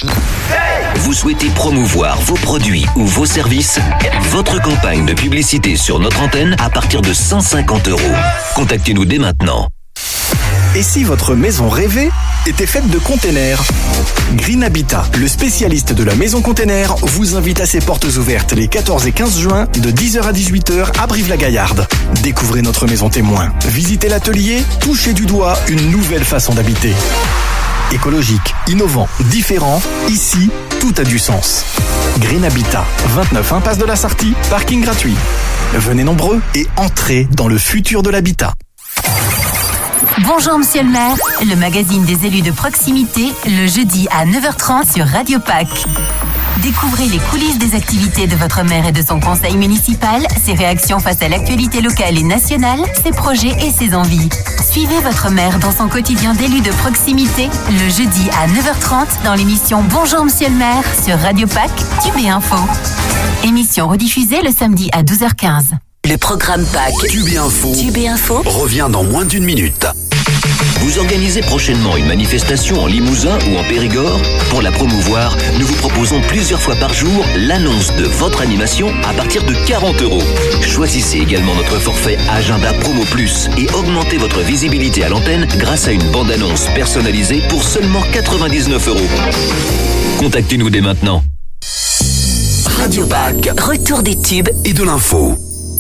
Vous souhaitez promouvoir vos produits ou vos services? Votre campagne de publicité sur notre antenne à partir de cent cinquante euros. Contactez-nous dès maintenant. Et si votre maison rêvée était faite de containers? Green Habitat, le spécialiste de la maison container, vous invite à ses portes ouvertes les quatorze et quinze juin de dix heures à dix-huit heures à Brive-la-Gaillarde. Découvrez notre maison témoin, visitez l'atelier, touchez du doigt une nouvelle façon d'habiter. Écologique, innovant, différent, ici, tout a du sens. Green Habitat, vingt-neuf impasse de la Sarthe, parking gratuit. Venez nombreux et entrez dans le futur de l'habitat. Bonjour Monsieur le maire, le magazine des élus de proximité, le jeudi à neuf heures trente sur Radio Pac. Découvrez les coulisses des activités de votre maire et de son conseil municipal, ses réactions face à l'actualité locale et nationale, ses projets et ses envies. Suivez votre maire dans son quotidien d'élu de proximité, le jeudi à neuf heures trente dans l'émission Bonjour Monsieur le maire sur Radio Pac, Tube et Info. Émission rediffusée le samedi à douze heures quinze. Le programme Pac Tube et Info. Tube et Info Revient dans moins d'une minute. Vous organisez prochainement une manifestation en Limousin ou en Périgord? Pour la promouvoir, nous vous proposons plusieurs fois par jour l'annonce de votre animation à partir de quarante euros. Choisissez également notre forfait Agenda Promo Plus et augmentez votre visibilité à l'antenne grâce à une bande-annonce personnalisée pour seulement quatre-vingt-dix-neuf euros. Contactez-nous dès maintenant. Radio Pac, retour des tubes et de l'info.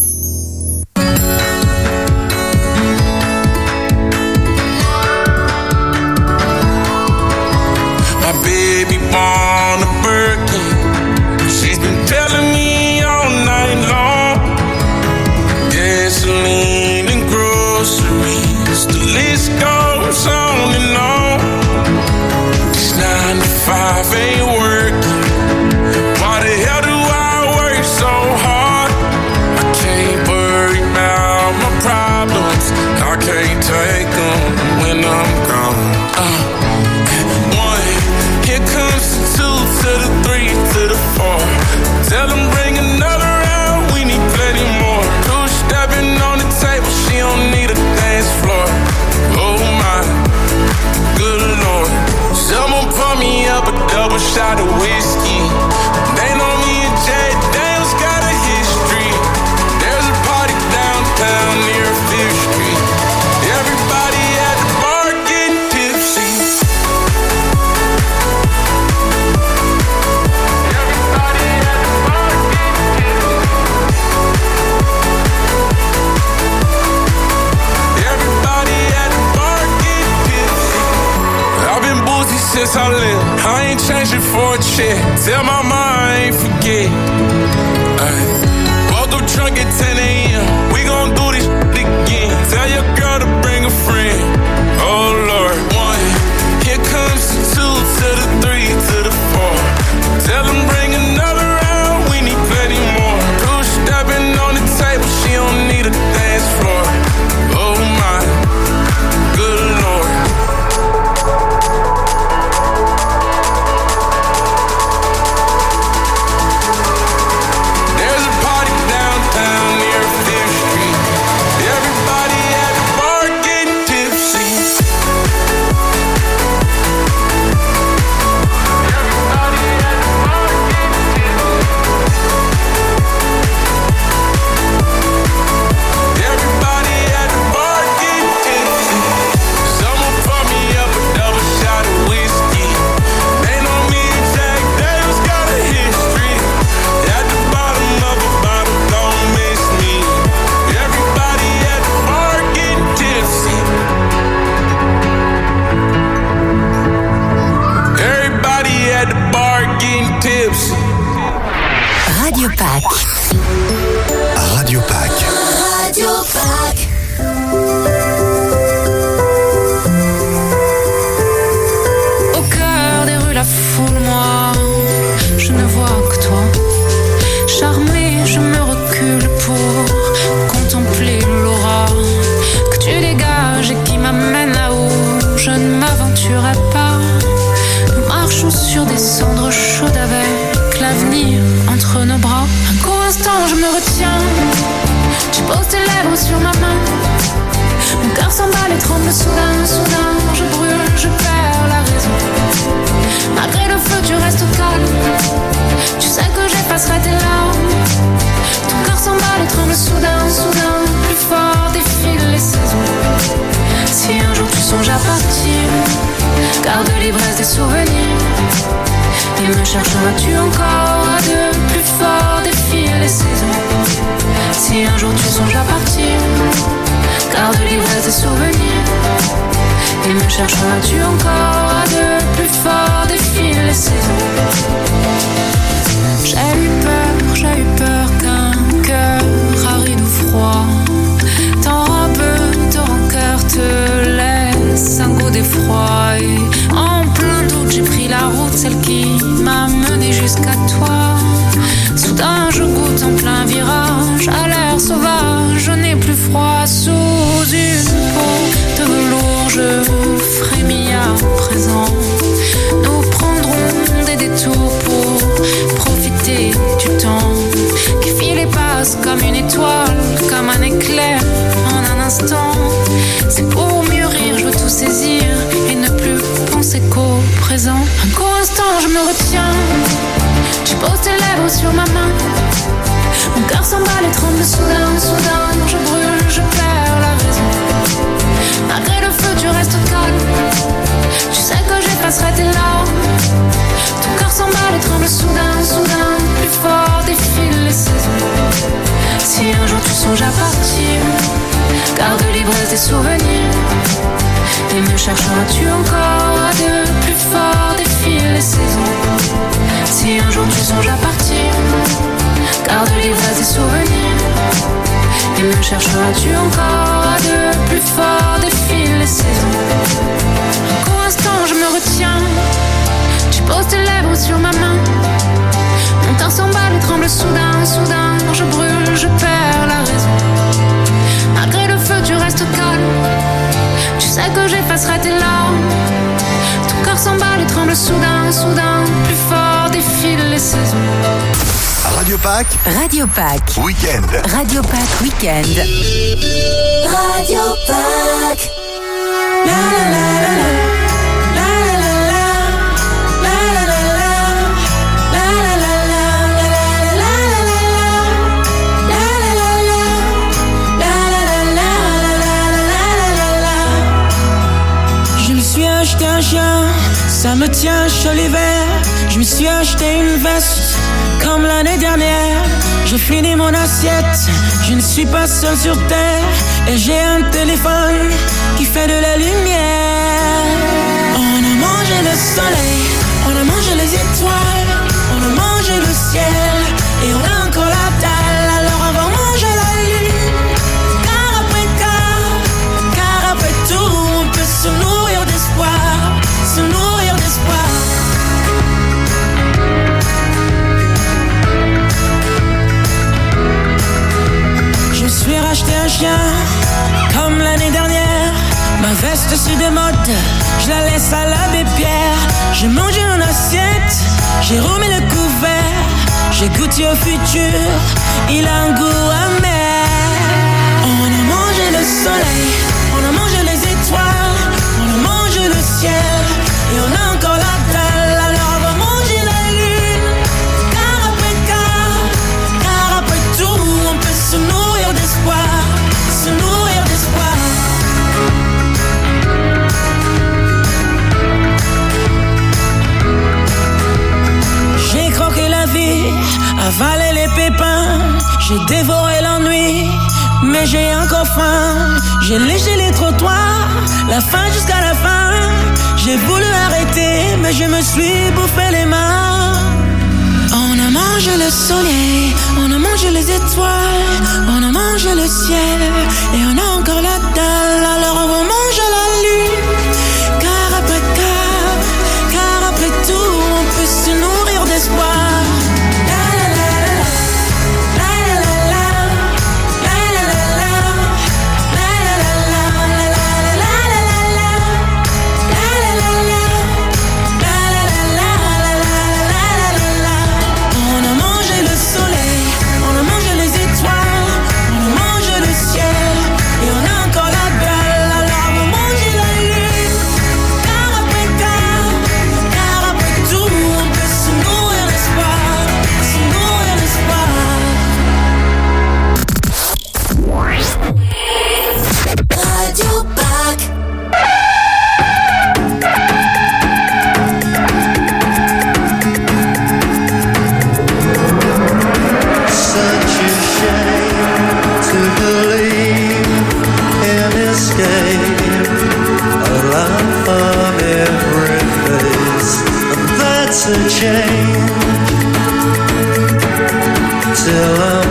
Baby born a Birkin. She's been telling me all night long. Gasoline and groceries, the list goes on and on. This nine to five ain't working. Why the hell do I work so hard? I can't worry about my problems. I can't take them when I'm gone. Uh. Here comes the two to the three to the four. Tell them bring another round, we need plenty more. Two stepping on the table, she don't need a dance floor. Oh my, good lord. Someone pour me up a double shot of whiskey. They know me and Jay Daniels got a history. There's a party downtown near Fifth Street. Everybody at the bar getting tipsy. Since I left, I ain't changing for a check. Tell my mom I ain't forget. Ay. Woke up drunk at ten a.m. We gon' do this again. Tell your girl to bring a friend. Oh Lord, one. Here comes the two to the three to the four. Tell them bring another round. We need plenty more. Two stepping on the table. She don't need a dance floor. Oh my, good Lord. Radio Pac. Radio Pac. Radio Pac. Au cœur des rues, la foule, moi, je ne vois que toi. Charmée, je me recule pour contempler l'aura que tu dégages et qui m'amène là où je ne m'aventurerai pas. Nous marchons sur des cendres chaudes avec l'avenir entre nos bras. Un court instant, je me retiens. Tu poses tes lèvres sur ma main. Mon cœur s'emballe et tremble soudain, soudain. Je brûle, je perds la raison. Ma Malgré le feu, tu restes calme. Tu sais que j'effacerai tes larmes. Ton cœur s'emballe et tremble soudain, soudain. Plus fort défilent les saisons. Si un jour tu songes à partir, garde l'ivresse des souvenirs. Et me chercheras-tu encore à deux? Plus fort défilent les saisons. Si un jour tu songes à partir, garde l'ivresse des souvenirs. Et me chercheras-tu encore à deux? Plus fort défilent les saisons. J'ai eu peur, j'ai eu peur qu'un cœur aride ou froid t'enrobe de rancœur, te laisse un goût d'effroi. Et en plein doute j'ai pris la route, celle qui m'a mené jusqu'à toi. Soudain je goûte en plein virage, à l'air sauvage, je n'ai plus froid. Sous une peau de velours je frémis à présent. Nous prendrons des détours pour profiter du temps qui file et passe comme une étoile, comme un éclair en un instant. C'est pour mûrir, je veux tout saisir et ne plus penser qu'au présent. Un court instant je me retiens, tu poses tes lèvres sur ma main. Mon cœur s'emballe et tremble soudain, soudain. Je brûle, je perds la raison. Malgré le feu tu restes calme. Tu sais que j'effacerai tes larmes. Ton cœur s'emballe et tremble soudain, soudain. Plus fort défilent les saisons. Si un jour tu songes à partir, garde l'ivresse des souvenirs. Et me chercheras-tu encore à deux? Plus fort défilent les saisons. Si un jour tu songes à partir, garde l'ivresse des souvenirs. Et me chercheras-tu encore à deux? Plus fort défilent les saisons. Un court instant je me retiens, tu poses tes lèvres sur ma main. Mon cœur s'emballe et tremble soudain, soudain. Je brûle, je perds la raison. Malgré le feu tu restes calme. Tu sais que j'effacerai tes larmes. Ton cœur s'emballe et tremble soudain, soudain. Plus fort défilent les saisons. Radio Pack. Radio Pack. Week-end. Radio Pack Week-end. Radio Pack. La la la la la. La la la la. La la la la. La la la la. La la la la. La la la la. La la la la. La la la la. Je me suis acheté un chien, ça me tient chaud l'hiver. Je me suis acheté une veste comme l'année dernière. Je finis mon assiette, je ne suis pas seul sur terre. Et j'ai un téléphone qui fait de la lumière. On a mangé le soleil, on a mangé les étoiles, on a mangé le ciel. Et on a encore la dalle, alors on va manger la lune. Car après car, car après tout, on peut se nourrir d'espoir, se nourrir d'espoir. Je me suis racheté un chien, comme l'année dernière. Ma veste se démode, je la laisse à l'abbé Pierre. J'ai mangé mon assiette, j'ai remis le couvert. J'ai goûté au futur, il a un goût amer. On a mangé le soleil, on a mangé les étoiles, on a mangé le ciel. Et on a encore la dalle, alors on va manger la lune. Car après car, car après tout, on peut se nourrir d'espoir, se nourrir d'espoir. J'ai croqué la vie, avalé les pépins. J'ai dévoré l'ennui, mais j'ai encore faim. J'ai léché les trottoirs, la fin jusqu'à la fin. J'ai voulu arrêter, mais je me suis bouffé les mains. On a mangé le soleil, on a mangé les étoiles, on a mangé le ciel. Et on a encore la dalle, alors on va manger la lune. Car après car, car après tout, on peut se nourrir d'espoir. On a mangé les étoiles, on a mangé le ciel. Et on a encore la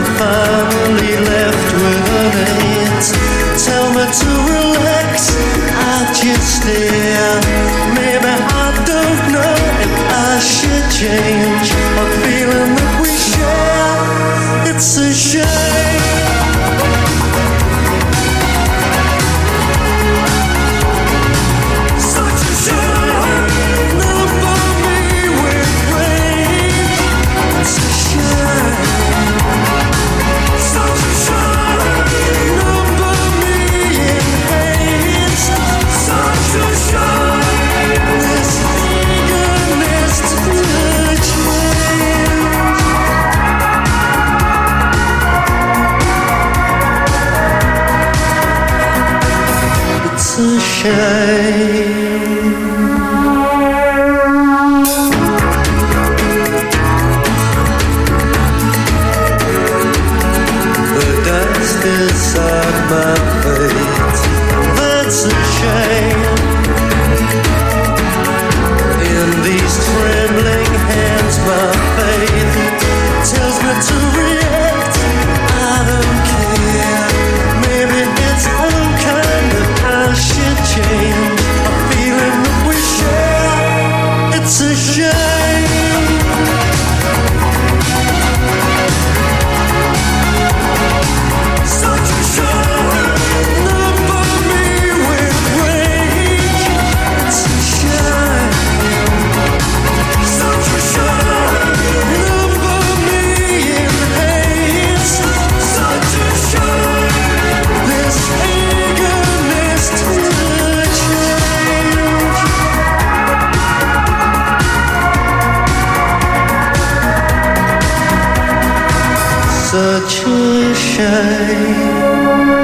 finally left with an eight. Tell me to relax, I just stare. Maybe I don't know if I should change a feeling that we share. It's a shame. It's a shame. The dust inside my face, that's a shame. In these trembling hands, my faith tells me to react. I don't care. Maybe it's unkind that I should change a feeling that we share. It's a shame. Such a shame. Number me with rage. It's a shame. Such a shame. Number me in hate. Such a shame. This eagerness to change. Such a shame.